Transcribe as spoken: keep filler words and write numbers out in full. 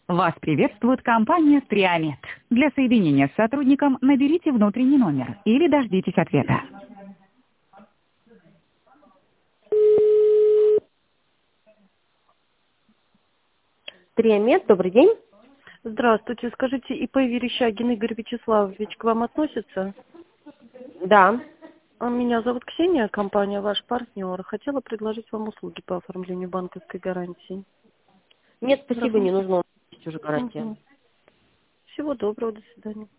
Вас приветствует компания Триамет. Для соединения с сотрудником наберите внутренний номер или дождитесь ответа. Триамет, добрый день. Здравствуйте. Скажите, ИП Верещагин Игорь Вячеславович к вам относится? Да. А, Меня зовут Ксения, компания «Ваш партнер». Хотела предложить вам услуги по оформлению банковской гарантии. Нет, спасибо, не Работает? нужно. Есть уже гарантия. Мгм. Всего доброго, до свидания.